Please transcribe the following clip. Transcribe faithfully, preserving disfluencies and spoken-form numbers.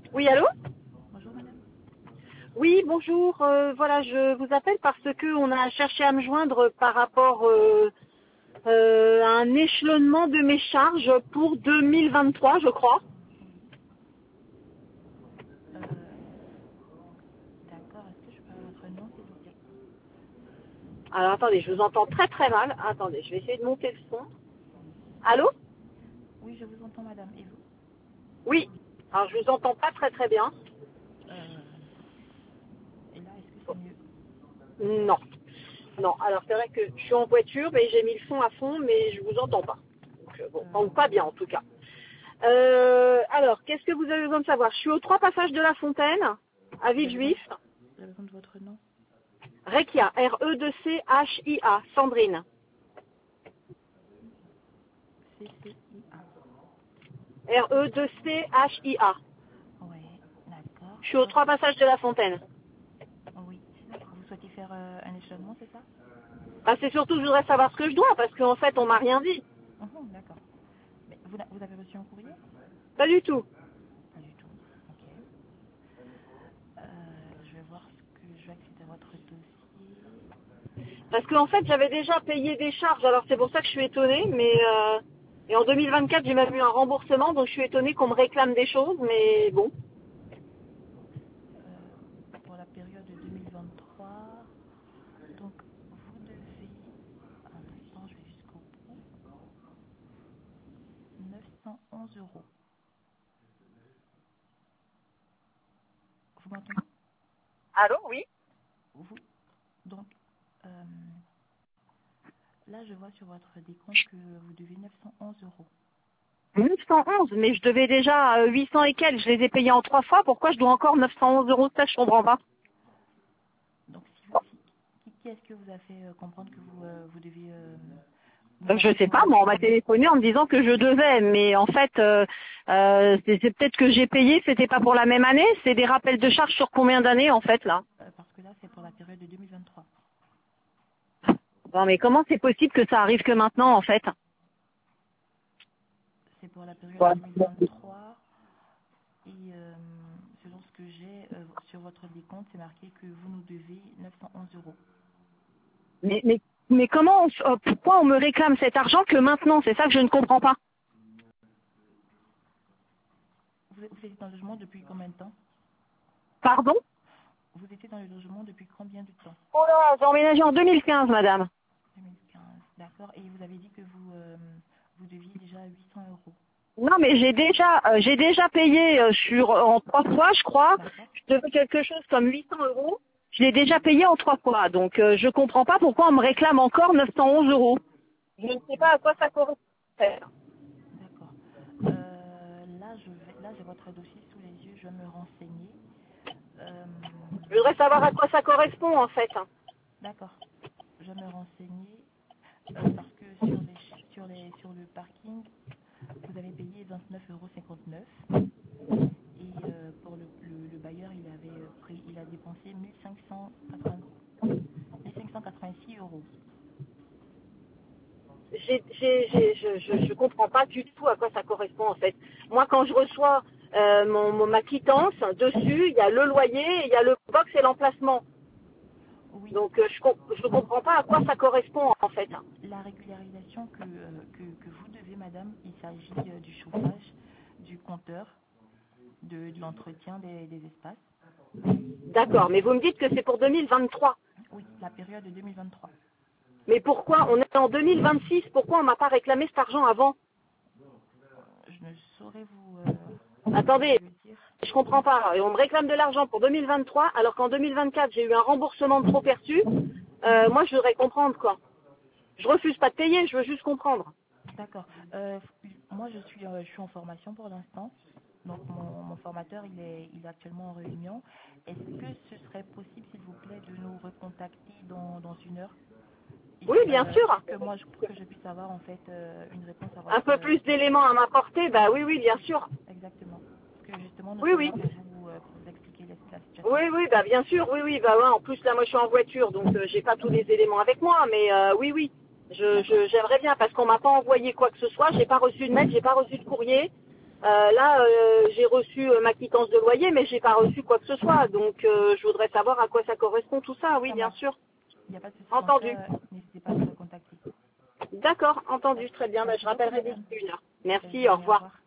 Oui, allô? Bonjour madame. Oui, bonjour. euh, voilà, je vous appelle parce que on a cherché à me joindre par rapport euh, euh, à un échelonnement de mes charges pour deux mille vingt-trois, je crois. Oui. Euh, D'accord. Est-ce que je peux avoir votre nom s'il vous plaît? Alors attendez, je vous entends très très mal. Attendez, je vais essayer de monter le son. Oui. Allô? Oui, je vous entends madame. Et vous? Oui. Alors je vous entends pas très très bien. Euh, et là, est-ce que c'est mieux? Non. Non. Alors c'est vrai que je suis en voiture, mais j'ai mis le son à fond, mais je vous entends pas. Donc, euh, bon, euh, enfin, pas bien en tout cas. Euh, alors, qu'est-ce que vous avez besoin de savoir? Je suis aux trois passages de la Fontaine, à J'ai besoin, Villejuif. j'ai besoin de votre nom. Rekia, R E deux C H I A, Sandrine. C C I A. R E deux C H I A. Oui, d'accord. Je suis aux Hop. trois passages de la Fontaine. Oui. Vous souhaitez faire euh, un échelonnement, c'est ça? Bah, c'est surtout que je voudrais savoir ce que je dois, parce qu'en fait, on m'a rien dit. Mhm, d'accord. Mais vous, n'a- vous avez reçu un courrier? Pas du tout. Pas du tout. Ok. Euh, je vais voir ce que je vais accéder à votre dossier. Parce qu'en fait, j'avais déjà payé des charges, alors c'est pour ça que je suis étonnée, mais... Euh, et en deux mille vingt-quatre, j'ai même eu un remboursement, donc je suis étonnée qu'on me réclame des choses, mais bon. Euh, pour la période de deux mille vingt-trois. Donc, vous devez, un instant, je vais jusqu'au bout, neuf cent onze euros. Vous m'entendez? Allô, oui. Vous, donc, euh, là, je vois sur votre décompte que vous devez neuf cent onze euros. neuf cent onze, mais je devais déjà euh, huit cents et quelques, je les ai payés en trois fois, pourquoi je dois encore neuf cent onze euros? Ça, je comprends pas. Donc, si, si- qui, qui est-ce que vous a fait euh, comprendre que vous, euh, vous devez euh, ne Euh, pas Je sais pas, recevoir? moi on m'a téléphoné en me disant que je devais, mais en fait, euh, euh, c'est c'est peut-être que j'ai payé, c'était pas pour la même année, c'est des rappels de charges sur combien d'années en fait là? Euh, parce que là, c'est pour la période de deux mille vingt-trois. Non mais comment c'est possible que ça arrive que maintenant en fait? C'est pour la période Ouais. deux mille vingt-trois. Et euh, selon ce que j'ai euh, sur votre décompte, c'est marqué que vous nous devez neuf cent onze euros. Mais, mais, mais comment, on- euh, pourquoi on me réclame cet argent que maintenant? C'est ça que je ne comprends pas. Vous, vous étiez dans le logement depuis combien de temps? Pardon? Vous étiez dans le logement depuis combien de temps? Oh là, j'ai emménagé en deux mille quinze, madame. deux mille quinze, d'accord. Et vous avez dit que vous, euh, vous deviez déjà huit cents euros. Non, mais j'ai déjà, euh, j'ai déjà payé euh, sur en trois fois, je crois. D'accord. Je devais quelque chose comme huit cents euros. Je l'ai déjà payé en trois fois, donc euh, je comprends pas pourquoi on me réclame encore neuf cent onze euros. Je ne sais pas à quoi ça correspond. D'accord. Euh, là, je vais, là, j'ai votre dossier sous les yeux. Je vais me renseigner. Euh, Je voudrais savoir à quoi ça correspond en fait. d'accord. Je vais me renseigner euh, parce que sur les, sur les, sur le parking, vous avez payé vingt-neuf euros cinquante-neuf. Et euh, pour le, le, le bailleur, il avait euh, pris, il a dépensé mille cinq cent quatre-vingts mille cinq cent quatre-vingt-six euros. J'ai, j'ai, j'ai- je, je, je comprends pas du tout à quoi ça correspond en fait. Moi, quand je reçois euh, mon, mon- ma quittance, dessus, il y a le loyer, il y a le box et l'emplacement. Oui, Donc, euh, je, com- je comprends pas à quoi ça correspond en fait. la régularisation que, euh, que, que vous devez, madame, il s'agit euh, du chauffage, du compteur, de, de l'entretien des, des espaces. D'accord, mais vous me dites que c'est pour deux mille vingt-trois. Oui, la période de deux mille vingt-trois. Mais pourquoi on est en deux mille vingt-six? Pourquoi on m'a pas réclamé cet argent avant? Je ne saurais vous, euh, vous Attendez, le dire. je comprends pas. Et on me réclame de l'argent pour deux mille vingt-trois, alors qu'en deux mille vingt-quatre j'ai eu un remboursement de trop perçu. Euh, moi, je voudrais comprendre quoi. Je refuse pas de payer, je veux juste comprendre. D'accord. Euh, moi, je suis, euh, je suis en formation pour l'instant. Donc, mon, mon formateur, il est, il est actuellement en réunion. Est-ce que ce serait possible, s'il vous plaît, de nous recontacter dans, dans une heure, Oui, ici, bien euh, sûr. pour que moi, je- pour que je puisse avoir en fait euh, une réponse à Un votre peu euh, plus d'éléments à m'apporter, bah oui, oui, bien sûr. exactement. Parce que justement, nous Oui, sommes oui. là pour vous, euh, pour vous expliquer la, la Oui, situation. oui, bah bien sûr, oui, oui, bah ouais, en plus là moi je suis en voiture, donc euh, j'ai pas tous les éléments avec moi, mais euh, oui, oui, je, D'accord. je- j'aimerais bien parce qu'on m'a pas envoyé quoi que ce soit, j'ai pas reçu de mail, j'ai pas reçu de courrier, Euh, là, euh, j'ai reçu euh, ma quittance de loyer, mais j'ai pas reçu quoi que ce soit. Donc, euh, je voudrais savoir à quoi ça correspond tout ça. Oui, Ça bien marche. sûr. Il n'y a pas de souci. Dans ce Entendu. cas, n'hésitez pas à nous recontacter. D'accord, entendu. Très bien. Bah, je Merci beaucoup, rappellerai madame. d'ici une heure. Belle Merci, au journée. Au revoir. revoir.